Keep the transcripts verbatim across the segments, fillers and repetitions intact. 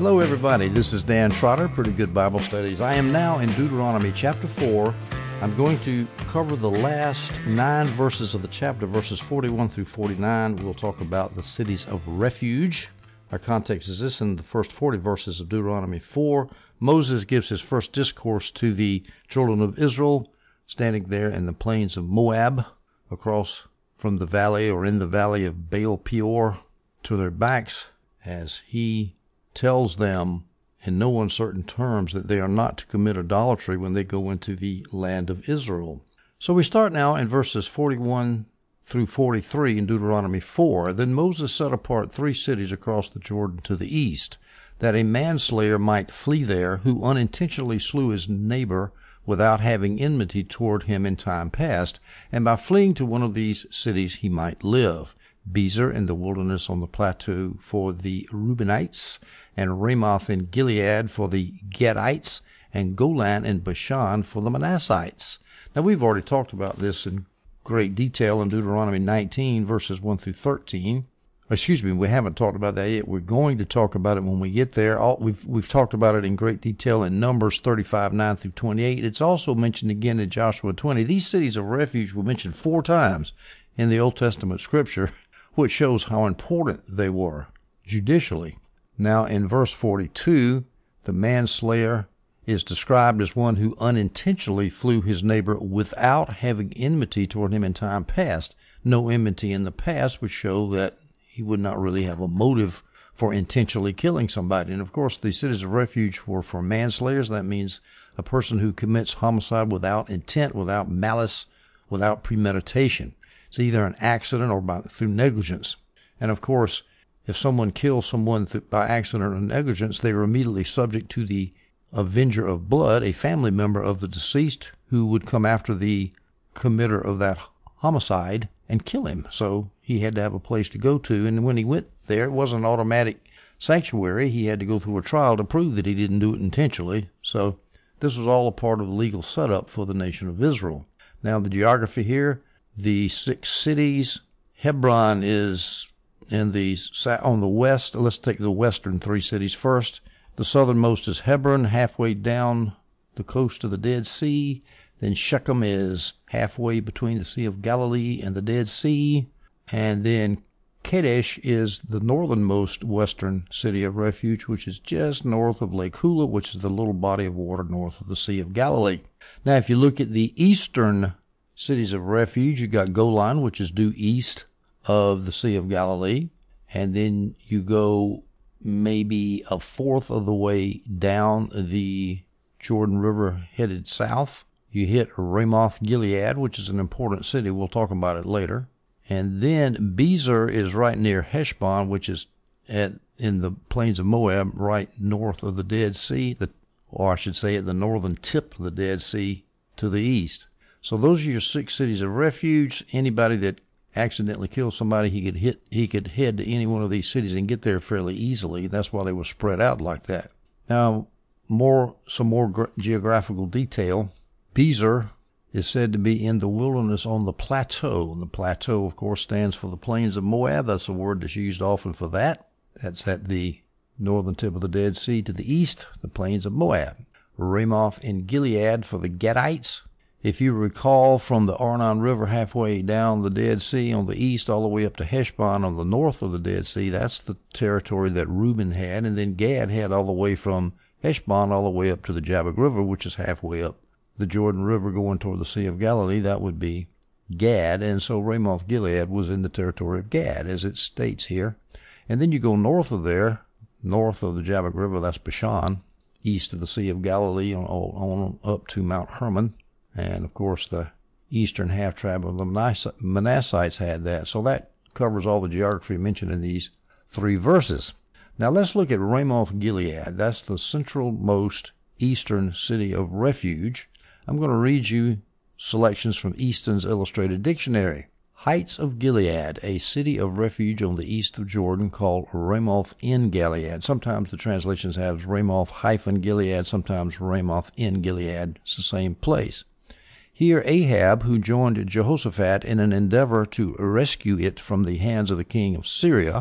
Hello everybody, this is Dan Trotter, Pretty Good Bible Studies. I am now in Deuteronomy chapter four. I'm going to cover the last nine verses of the chapter, verses forty-one through forty-nine. We'll talk about the cities of refuge. Our context is this: in the first forty verses of Deuteronomy four, Moses gives his first discourse to the children of Israel, standing there in the plains of Moab, across from the valley or in the valley of Baal Peor to their backs, as he tells them in no uncertain terms that they are not to commit idolatry when they go into the land of Israel. So we start now in verses forty-one through forty-three in Deuteronomy four. Then Moses set apart three cities across the Jordan to the east, that a manslayer might flee there who unintentionally slew his neighbor without having enmity toward him in time past, and by fleeing to one of these cities he might live. Bezer in the wilderness on the plateau for the Reubenites, and Ramoth in Gilead for the Gadites, and Golan in Bashan for the Manassites. Now, we've already talked about this in great detail in Deuteronomy nineteen, verses one through thirteen. Excuse me, we haven't talked about that yet. We're going to talk about it when we get there. All, we've we've talked about it in great detail in Numbers thirty-five, nine through twenty-eight. It's also mentioned again in Joshua twenty. These cities of refuge were mentioned four times in the Old Testament Scripture, which shows how important they were judicially. Now, in verse forty-two, the manslayer is described as one who unintentionally flew his neighbor without having enmity toward him in time past. No enmity in the past would show that he would not really have a motive for intentionally killing somebody. And, of course, the cities of refuge were for manslayers. That means a person who commits homicide without intent, without malice, without premeditation. It's either an accident or by, through negligence. And, of course, if someone kills someone th- by accident or negligence, they are immediately subject to the avenger of blood, a family member of the deceased who would come after the committer of that homicide and kill him. So he had to have a place to go to. And when he went there, it wasn't an automatic sanctuary. He had to go through a trial to prove that he didn't do it intentionally. So this was all a part of the legal setup for the nation of Israel. Now, the geography here, the six cities, Hebron is in the on the west. Let's take the western three cities first. The southernmost is Hebron, halfway down the coast of the Dead Sea. Then Shechem is halfway between the Sea of Galilee and the Dead Sea. And then Kadesh is the northernmost western city of refuge, which is just north of Lake Hula, which is the little body of water north of the Sea of Galilee. Now, if you look at the eastern cities of refuge, you got Golan, which is due east of the Sea of Galilee. And then you go maybe a fourth of the way down the Jordan River headed south. You hit Ramoth Gilead, which is an important city. We'll talk about it later. And then Bezer is right near Heshbon, which is at in the plains of Moab, right north of the Dead Sea, the, or I should say at the northern tip of the Dead Sea to the east. So those are your six cities of refuge. Anybody that accidentally kills somebody, he could hit, he could head to any one of these cities and get there fairly easily. That's why they were spread out like that. Now, more some more gra- geographical detail. Bezer is said to be in the wilderness on the plateau. And the plateau, of course, stands for the plains of Moab. That's a word that's used often for that. That's at the northern tip of the Dead Sea to the east, the plains of Moab. Ramoth in Gilead for the Gadites. If you recall, from the Arnon River halfway down the Dead Sea on the east all the way up to Heshbon on the north of the Dead Sea, that's the territory that Reuben had. And then Gad had all the way from Heshbon all the way up to the Jabbok River, which is halfway up the Jordan River going toward the Sea of Galilee. That would be Gad. And so Ramoth Gilead was in the territory of Gad, as it states here. And then you go north of there, north of the Jabbok River, that's Bashan, east of the Sea of Galilee on, on up to Mount Hermon. And, of course, the eastern half-tribe of the Manassites had that. So that covers all the geography mentioned in these three verses. Now, let's look at Ramoth Gilead. That's the centralmost eastern city of refuge. I'm going to read you selections from Easton's Illustrated Dictionary. Heights of Gilead, a city of refuge on the east of Jordan called Ramoth in Gilead. Sometimes the translations have Ramoth-Gilead, sometimes Ramoth in Gilead. It's the same place. Here Ahab, who joined Jehoshaphat in an endeavor to rescue it from the hands of the king of Syria,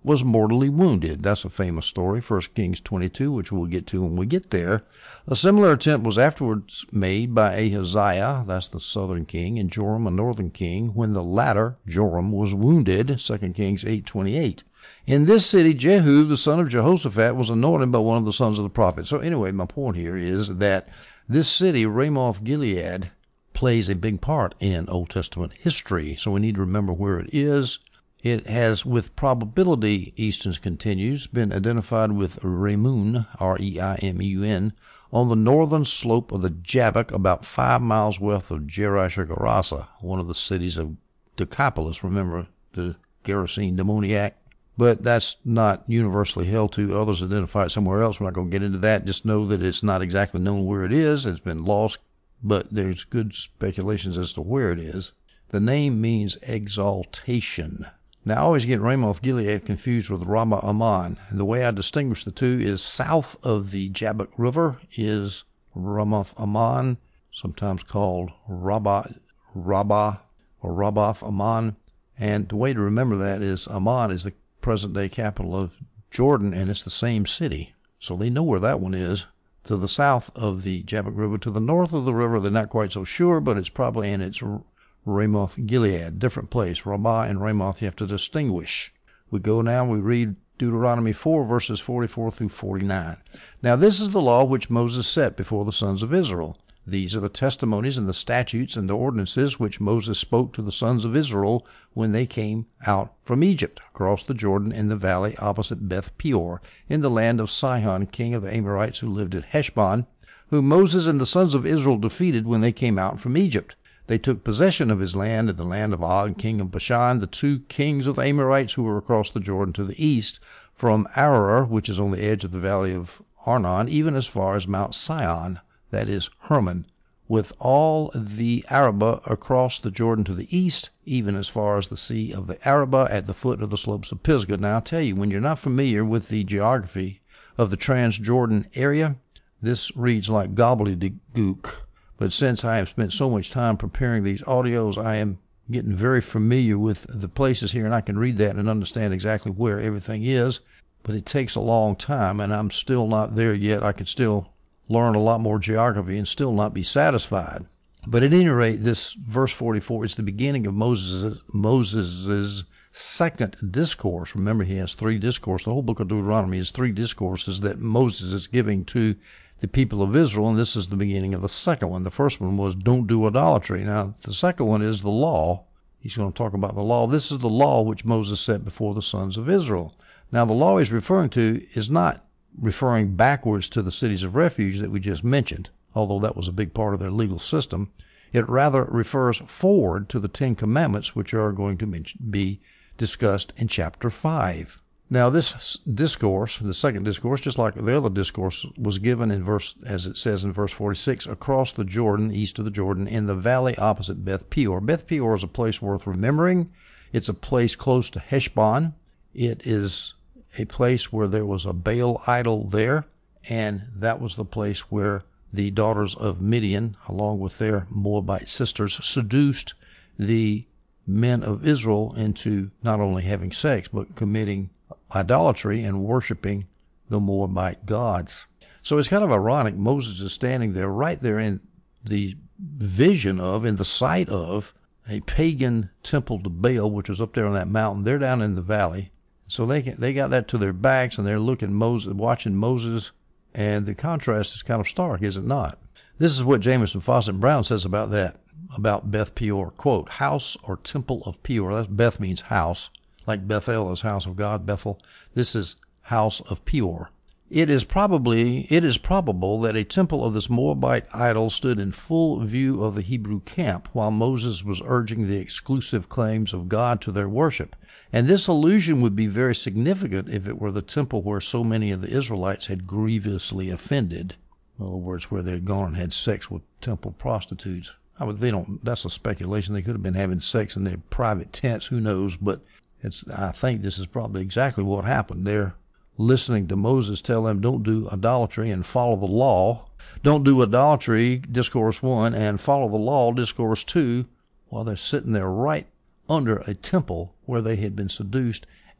was mortally wounded. That's a famous story, First Kings twenty-two, which we'll get to when we get there. A similar attempt was afterwards made by Ahaziah, that's the southern king, and Joram, a northern king, when the latter, Joram, was wounded, Second Kings eight twenty-eight. In this city, Jehu, the son of Jehoshaphat, was anointed by one of the sons of the prophet. So anyway, my point here is that this city, Ramoth Gilead, plays a big part in Old Testament history. So we need to remember where it is. It has, with probability, Easton continues, been identified with Reimun, R E I M U N, on the northern slope of the Jabbok, about five miles west of Jerash or Gerasa, one of the cities of Decapolis. Remember the Gerasene demoniac? But that's not universally held to. Others identify it somewhere else. We're not going to get into that. Just know that it's not exactly known where it is. It's been lost, but there's good speculations as to where it is. The name means exaltation. Now, I always get Ramoth Gilead confused with Rabbah Ammon. And the way I distinguish the two is south of the Jabbok River is Ramoth Ammon, sometimes called Rabbah, Rabbah or Rabbath Ammon. And the way to remember that is Ammon is the present-day capital of Jordan, and it's the same city. So they know where that one is. To the south of the Jabbok River. To the north of the river, they're not quite so sure, but it's probably in its Ramoth Gilead, different place. Rabbah and Ramoth you have to distinguish. We go now, we read Deuteronomy four, verses forty-four through forty-nine. Now this is the law which Moses set before the sons of Israel. These are the testimonies and the statutes and the ordinances which Moses spoke to the sons of Israel when they came out from Egypt, across the Jordan in the valley opposite Beth Peor, in the land of Sihon, king of the Amorites, who lived at Heshbon, whom Moses and the sons of Israel defeated when they came out from Egypt. They took possession of his land and the land of Og, king of Bashan, the two kings of the Amorites who were across the Jordan to the east, from Aroer, which is on the edge of the valley of Arnon, even as far as Mount Sion, that is Hermon, with all the Arabah across the Jordan to the east, even as far as the Sea of the Arabah at the foot of the slopes of Pisgah. Now, I'll tell you, when you're not familiar with the geography of the Transjordan area, this reads like gobbledygook. But since I have spent so much time preparing these audios, I am getting very familiar with the places here, and I can read that and understand exactly where everything is. But it takes a long time, and I'm still not there yet. I could still learn a lot more geography and still not be satisfied. But at any rate, this verse forty-four is the beginning of Moses' Moses's second discourse. Remember, he has three discourses. The whole book of Deuteronomy is three discourses that Moses is giving to the people of Israel, and this is the beginning of the second one. The first one was don't do idolatry. Now, the second one is the law. He's going to talk about the law. This is the law which Moses set before the sons of Israel. Now, the law he's referring to is not referring backwards to the cities of refuge that we just mentioned, although that was a big part of their legal system. It rather refers forward to the Ten Commandments, which are going to be discussed in chapter five. Now, this discourse, the second discourse, just like the other discourse, was given in verse, as it says in verse forty-six, across the Jordan, east of the Jordan, in the valley opposite Beth Peor. Beth Peor is a place worth remembering. It's a place close to Heshbon. It is a place where there was a Baal idol there, and that was the place where the daughters of Midian, along with their Moabite sisters, seduced the men of Israel into not only having sex, but committing idolatry and worshiping the Moabite gods. So it's kind of ironic. Moses is standing there, right there in the vision of, in the sight of, a pagan temple to Baal, which was up there on that mountain. They're down in the valley. So they can, they got that to their backs, and they're looking Moses, watching Moses, and the contrast is kind of stark, is it not? This is what Jamieson, Fawcett, and Brown says about that, about Beth Peor. Quote, house or temple of Peor. That's Beth means house, like Bethel is house of God, Bethel. This is house of Peor. It is probably, it is probable that a temple of this Moabite idol stood in full view of the Hebrew camp while Moses was urging the exclusive claims of God to their worship. And this allusion would be very significant if it were the temple where so many of the Israelites had grievously offended. In other words, where they had gone and had sex with temple prostitutes. I would, they don't, that's a speculation. They could have been having sex in their private tents, who knows, but it's, I think this is probably exactly what happened. They're listening to Moses tell them don't do idolatry and follow the law. Don't do idolatry, discourse one, and follow the law, discourse two, while they're sitting there right under a temple where they had been seduced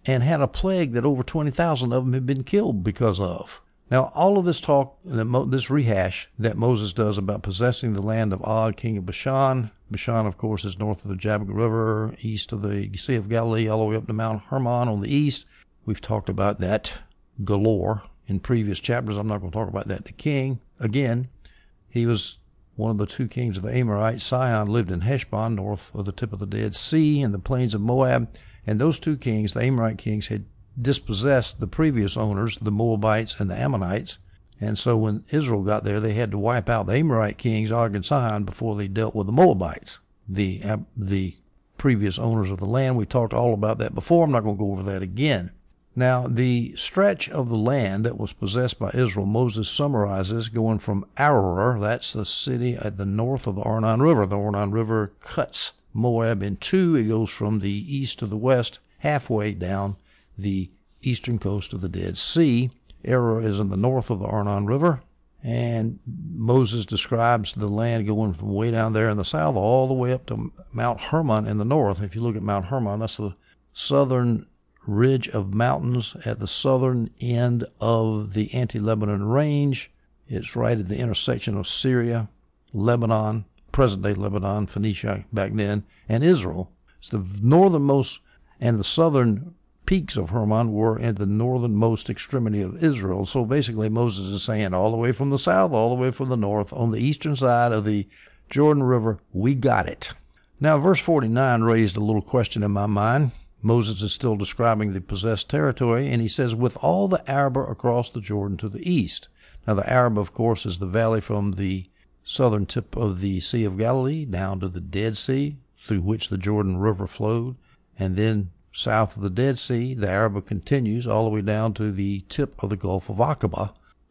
and had a plague that over twenty thousand of them had been killed because of. Now, all of this talk, this rehash that Moses does about possessing the land of Og, king of Bashan. Bashan, of course, is north of the Jabbok River, east of the Sea of Galilee, all the way up to Mount Hermon on the east. We've talked about that galore in previous chapters. I'm not going to talk about that. The king, again, he was one of the two kings of the Amorites. Sihon lived in Heshbon, north of the tip of the Dead Sea, in the plains of Moab. And those two kings, the Amorite kings, had dispossessed the previous owners, the Moabites and the Ammonites. And so when Israel got there, they had to wipe out the Amorite kings, Og and Sihon, before they dealt with the Moabites, the the previous owners of the land. We talked all about that before. I'm not going to go over that again. Now, the stretch of the land that was possessed by Israel, Moses summarizes going from Aroer, that's the city at the north of the Arnon River. The Arnon River cuts Moab in two. It goes from the east to the west, halfway down the eastern coast of the Dead Sea. Aroer is in the north of the Arnon River, and Moses describes the land going from way down there in the south all the way up to Mount Hermon in the north. If you look at Mount Hermon, that's the southern ridge of mountains at the southern end of the Anti-Lebanon Range. It's right at the intersection of Syria, Lebanon, present-day Lebanon, Phoenicia back then, and Israel. It's the northernmost, and the southern peaks of Hermon were at the northernmost extremity of Israel. So basically Moses is saying all the way from the south, all the way from the north, on the eastern side of the Jordan River, we got it. Now, verse forty-nine raised a little question in my mind. Moses is still describing the possessed territory, and he says, with all the Arabah across the Jordan to the east. Now, the Arabah, of course, is the valley from the southern tip of the Sea of Galilee down to the Dead Sea, through which the Jordan River flowed. And then south of the Dead Sea, the Arabah continues all the way down to the tip of the Gulf of Aqaba.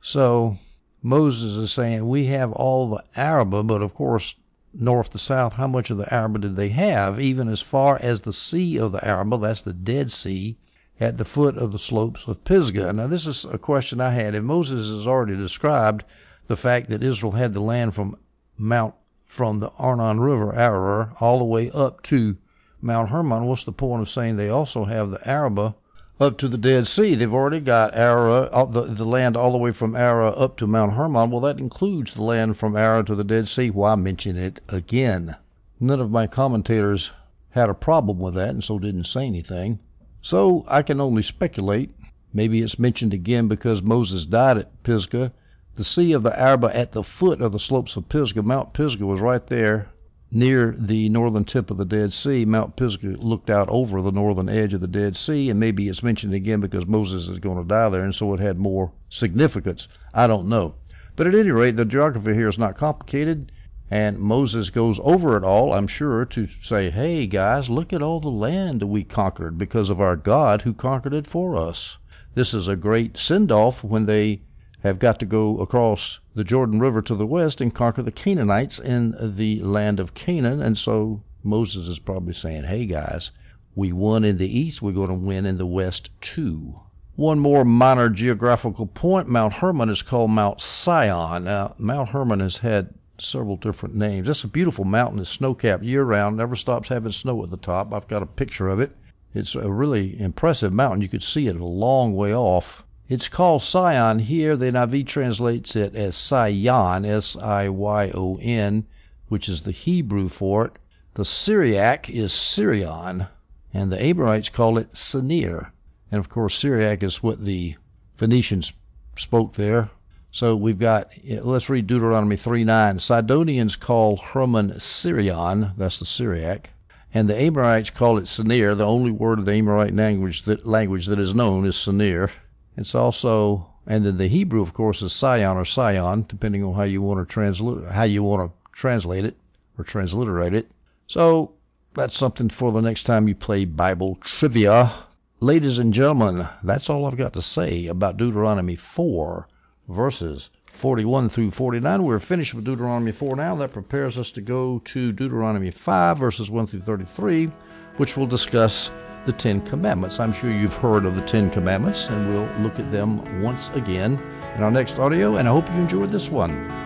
So Moses is saying, we have all the Arabah, but of course, north to south, how much of the Arabah did they have? Even as far as the Sea of the Arabah, that's the Dead Sea, at the foot of the slopes of Pisgah. Now, this is a question I had. If Moses has already described the fact that Israel had the land from Mount, from the Arnon River, Aroer, all the way up to Mount Hermon, what's the point of saying they also have the Arabah up to the Dead Sea? They've already got Aroer, the, the land all the way from Aroer up to Mount Hermon. Well, that includes the land from Aroer to the Dead Sea. Why mention it again? None of my commentators had a problem with that and so didn't say anything. So I can only speculate. Maybe it's mentioned again because Moses died at Pisgah. The Sea of the Arabah at the foot of the slopes of Pisgah. Mount Pisgah was right there near the northern tip of the Dead Sea. Mount Pisgah looked out over the northern edge of the Dead Sea, and maybe it's mentioned again because Moses is going to die there, and so it had more significance. I don't know. But at any rate, the geography here is not complicated, and Moses goes over it all, I'm sure, to say, hey, guys, look at all the land that we conquered because of our God who conquered it for us. This is a great send-off when they have got to go across the Jordan River to the west and conquer the Canaanites in the land of Canaan. And so Moses is probably saying, hey guys, we won in the east, we're going to win in the west too. One more minor geographical point, Mount Hermon is called Mount Sion. Now, Mount Hermon has had several different names. It's a beautiful mountain, it's snow-capped year-round, never stops having snow at the top. I've got a picture of it. It's a really impressive mountain. You could see it a long way off. It's called Sion here. The N I V translates it as Sion, S I Y O N, which is the Hebrew for it. The Syriac is Sirion, and the Amorites call it Senir. And, of course, Syriac is what the Phoenicians spoke there. So we've got, let's read Deuteronomy three nine. Sidonians call Hermon Sirion, that's the Syriac, and the Amorites call it Senir. The only word of the Amorite language that, language that is known is Senir. It's also, and then the Hebrew, of course, is Sion or Sion, depending on how you want to translate, how you want to translate it or transliterate it. So that's something for the next time you play Bible trivia. Ladies and gentlemen, that's all I've got to say about Deuteronomy four, verses forty-one through forty-nine. We're finished with Deuteronomy four now. That prepares us to go to Deuteronomy five, verses one through thirty-three, which will discuss the Ten Commandments. I'm sure you've heard of the Ten Commandments, and we'll look at them once again in our next audio, and I hope you enjoyed this one.